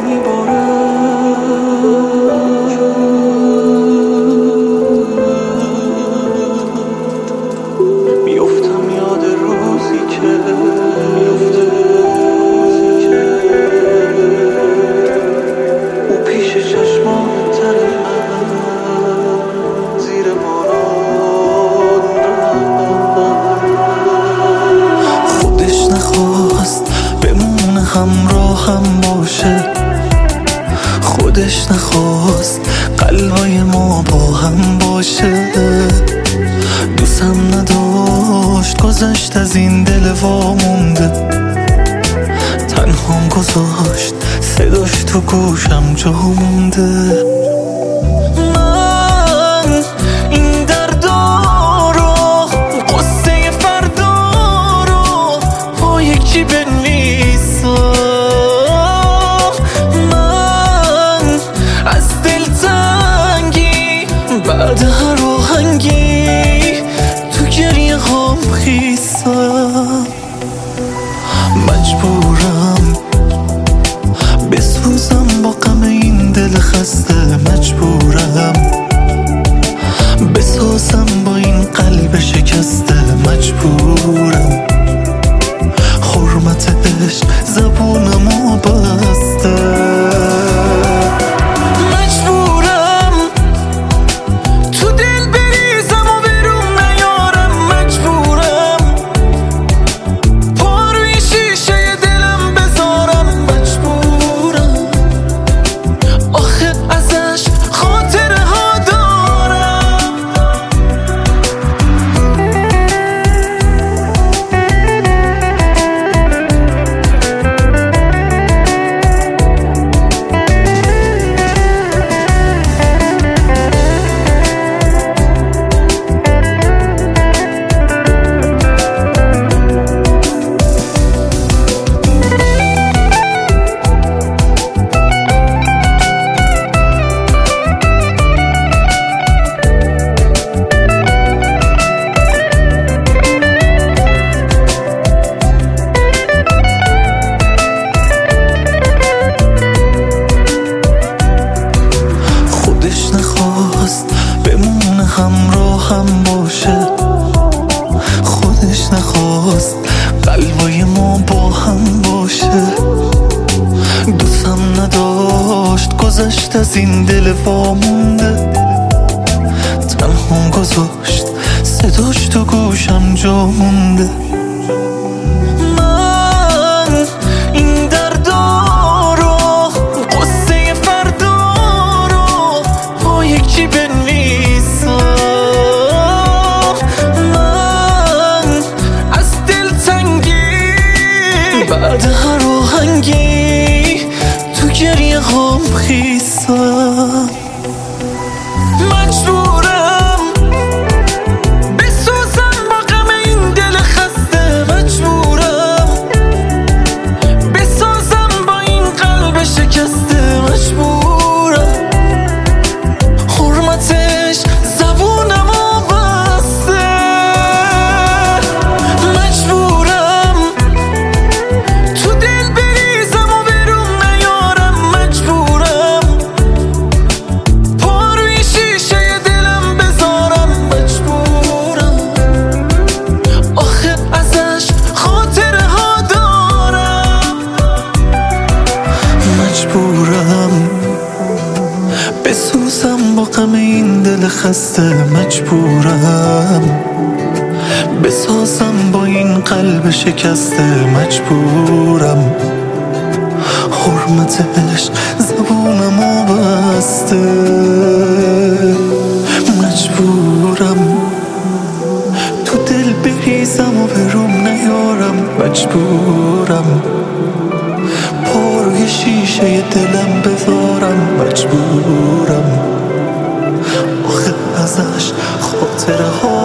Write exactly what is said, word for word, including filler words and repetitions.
همراهم باشه، خودش نخواست قلبای ما با هم باشه. دوستم نداشت گذشت از این دل وامونده، تنهام گذاشت صداش تو گوشم جا مونده. من این دردا رو قصه فردا رو با یکی بنویسم، من از دلتنگی بعد هر آهنگی تو گریه هام خیسم. مجبورم بسوزم با غم این دل خسته، مجبورم بسازم با این قلب شکسته، مجبورم حرمت عشق زبونمو بسته. مجبورم تو دل بریزم و برون نیارم، مجبورم پا روی شیشه دلم بذارم، مجبورم آخه ازش خاطره ها دارم. همراهم باشه، خودش نخواست قلبای ما با هم باشه. دوستم نداشت گذشت از این دل وامونده، تنهام گذاشت صداش تو گوشم جا مونده. من این دردا رو قصه فردا رو با یکی بنویسم، بعد هر آهنگی تو گریه هام خیسم. مجبورم بسوزم با غم این دل خسته، مجبورم بسازم با این قلب شکسته، مجبورم حرمتش زبونمو بسته. مجبورم تو دل بریزم و برون نیارم، مجبورم پا روی شیشه دلم بذارم، مجبورم آخه ازش خاطره ها دارم. مجبورم بسوزم با غم این دل خسته، مجبورم بسازم با این قلب شکسته، مجبورم حرمت عشق زبونمو بسته. مجبورم تو دل بریزم و برون نیارم، مجبورم پا روی شیشه دلم بذارم، مجبورم آخه ازش خاطره ها